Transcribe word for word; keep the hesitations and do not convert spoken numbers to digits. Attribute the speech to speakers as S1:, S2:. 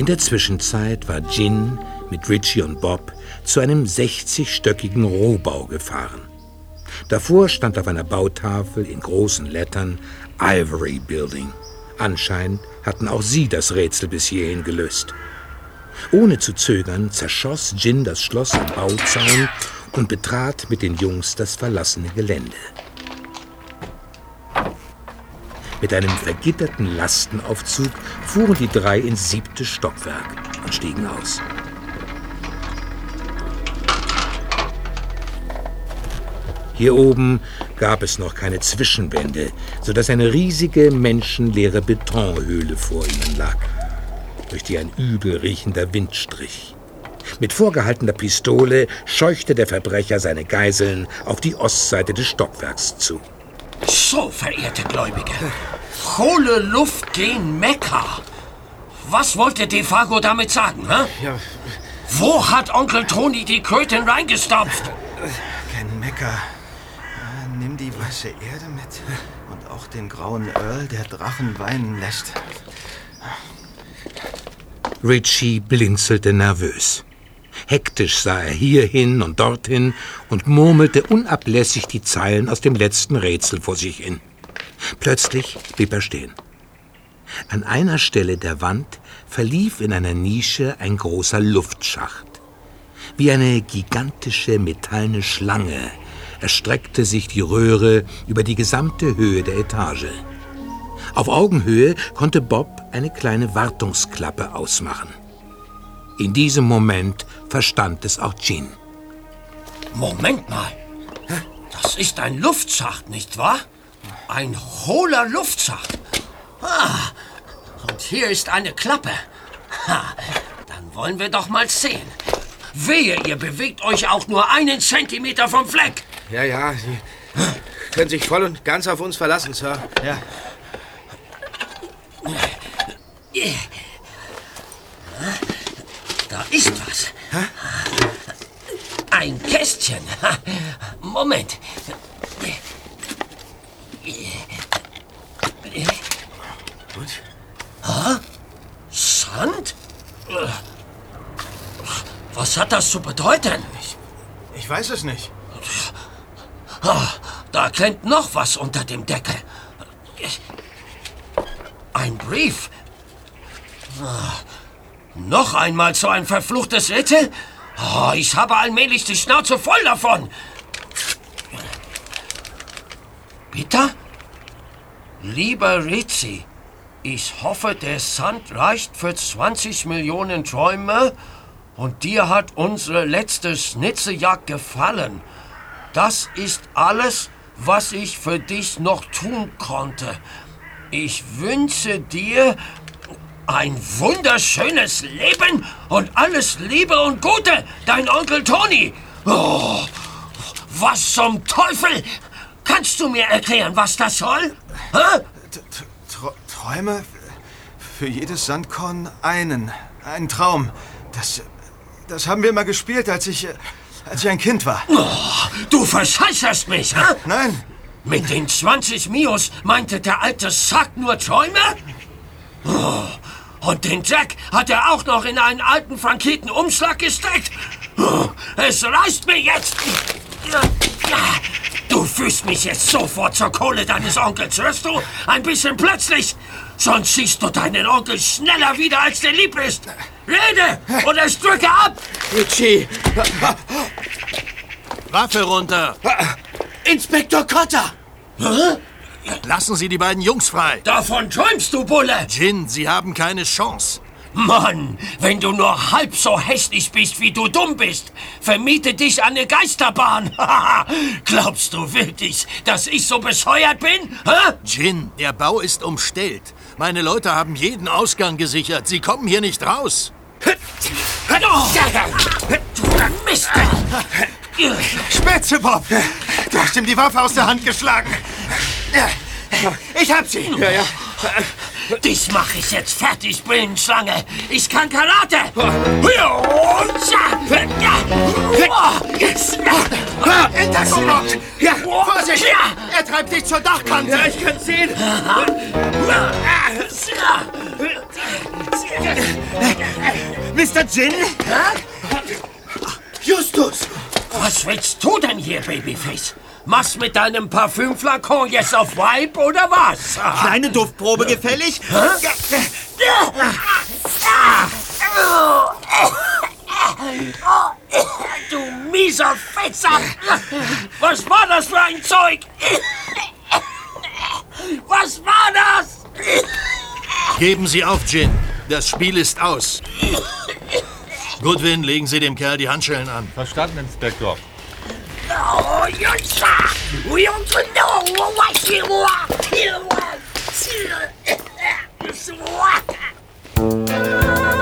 S1: In der Zwischenzeit war Gin mit Richie und Bob zu einem sechzigstöckigen Rohbau gefahren. Davor stand auf einer Bautafel in großen Lettern Ivory Building. Anscheinend hatten auch sie das Rätsel bis hierhin gelöst. Ohne zu zögern zerschoss Gin das Schloss am Bauzaun und betrat mit den Jungs das verlassene Gelände. Mit einem vergitterten Lastenaufzug fuhren die drei ins siebte Stockwerk und stiegen aus. Hier oben gab es noch keine Zwischenwände, sodass eine riesige, menschenleere Betonhöhle vor ihnen lag, durch die ein übel riechender Wind strich. Mit vorgehaltener Pistole scheuchte der Verbrecher seine Geiseln auf die Ostseite des Stockwerks zu.
S2: So, verehrte Gläubige, hohle Luft gen Mekka. Was wollte Defago damit sagen, hä?
S3: Ja.
S2: Wo hat Onkel Tony die Kröten reingestopft?
S3: Kein Mekka. Nimm die weiße Erde mit und auch den grauen Earl, der Drachen weinen lässt.
S1: Richie blinzelte nervös. Hektisch sah er hierhin und dorthin und murmelte unablässig die Zeilen aus dem letzten Rätsel vor sich hin. Plötzlich blieb er stehen. An einer Stelle der Wand verlief in einer Nische ein großer Luftschacht. Wie eine gigantische metallene Schlange erstreckte sich die Röhre über die gesamte Höhe der Etage. Auf Augenhöhe konnte Bob eine kleine Wartungsklappe ausmachen. In diesem Moment verstand es auch Gin.
S2: Moment mal. Das ist ein Luftschacht, nicht wahr? Ein hohler Luftschacht. Ah, und hier ist eine Klappe. Ha, dann wollen wir doch mal sehen. Wehe, ihr bewegt euch auch nur einen Zentimeter vom Fleck.
S3: Ja, ja, Sie können sich voll und ganz auf uns verlassen, Sir. Ja.
S2: Da ist was. Ein Kästchen. Moment.
S3: Und?
S2: Ha? Sand? Was hat das zu bedeuten?
S3: Ich, ich weiß es nicht.
S2: Da klemmt noch was unter dem Deckel. Ein Brief. Noch einmal so ein verfluchtes Rätsel? Oh, ich habe allmählich die Schnauze voll davon. Bitte? Lieber Rizzi, ich hoffe, der Sand reicht für zwanzig Millionen Träume und dir hat unsere letzte Schnitzejagd gefallen. Das ist alles, was ich für dich noch tun konnte. Ich wünsche dir ein wunderschönes Leben und alles Liebe und Gute, dein Onkel Tony. Oh, was zum Teufel? Kannst du mir erklären, was das soll? Hä?
S3: Träume? Für jedes Sandkorn einen. Ein Traum. Das, das haben wir immer gespielt, als ich... als ich ein Kind war.
S2: Oh, du verscheißerst mich, hä?
S3: Nein.
S2: Mit den zwanzig Mios meinte der alte Sack nur Träume? Oh, und den Jack hat er auch noch in einen alten frankierten Umschlag gesteckt? Oh, es reicht mir jetzt. Du führst mich jetzt sofort zur Kohle deines Onkels, hörst du? Ein bisschen plötzlich. Sonst siehst du deinen Onkel schneller wieder, als dir lieb ist. Rede oder ich drücke ab.
S3: Richie.
S4: Waffe runter.
S3: Inspektor Cotter.
S2: Hä?
S4: Lassen Sie die beiden Jungs frei.
S2: Davon träumst du, Bulle.
S4: Gin, Sie haben keine Chance.
S2: Mann, wenn du nur halb so hässlich bist, wie du dumm bist, vermiete dich an eine Geisterbahn. Glaubst du wirklich, dass ich so bescheuert bin? Hä?
S4: Gin, der Bau ist umstellt. Meine Leute haben jeden Ausgang gesichert. Sie kommen hier nicht raus.
S2: Oh, du Mist!
S3: Spätze, Bob! Du hast ihm die Waffe aus der Hand geschlagen. Ich hab sie. Ja, ja.
S2: Dich mache ich jetzt fertig, Brillenschlange. Ich kann Karate.
S5: Hintergrund! Ja, Vorsicht! Er treibt dich zur Dachkante!
S2: Ja, ich kann sehen.
S5: Mister Jin? Justus!
S2: Was willst du denn hier, Babyface? Machst mit deinem Parfümflakon jetzt auf Vibe oder was?
S5: Kleine Duftprobe gefällig?
S2: Du mieser Fetzer! Was war das für ein Zeug? Was war das?
S4: Geben Sie auf, Jin. Das Spiel ist aus. Goodwin, legen Sie dem Kerl die Handschellen an.
S6: Verstanden, Inspektor.
S2: Oh, Junsa! Junsa!